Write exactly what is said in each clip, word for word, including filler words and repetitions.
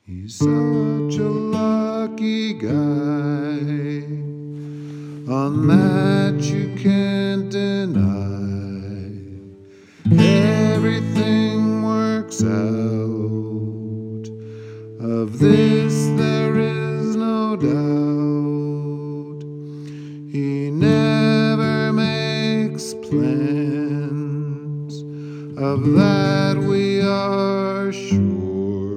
He's such a lucky guy, on that you can't deny. Everything works out, of this there is no doubt. He never makes plans, of that we are sure,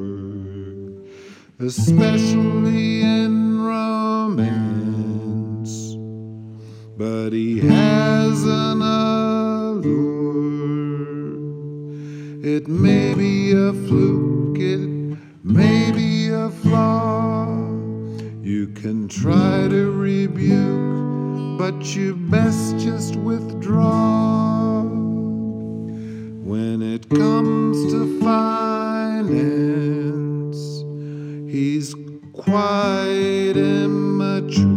especially in romance. But he has an allure. It may be a fluke, it may be a flaw. You can try to rebuke, but you best just withdraw. When it comes to finance, he's quite immature.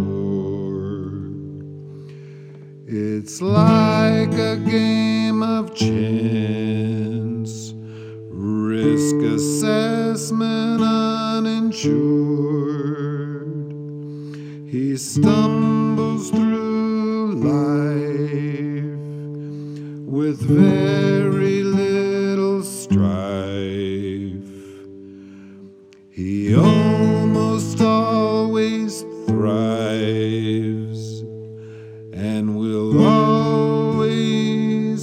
It's like a game of chance, risk assessment uninsured. He stumbles through life with very little strife. He almost always thrives and will always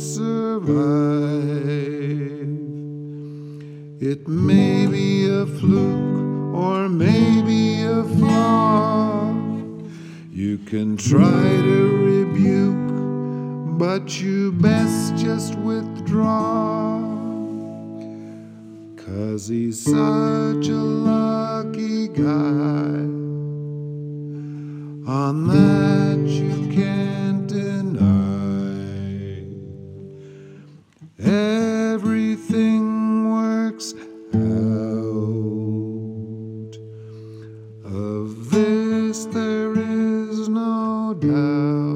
survive. It may be a fluke or maybe a flaw. You can try to rebuke, but you best just withdraw. 'Cause he's such a lucky guy, on that you can't deny. Everything works out, of this there is no doubt.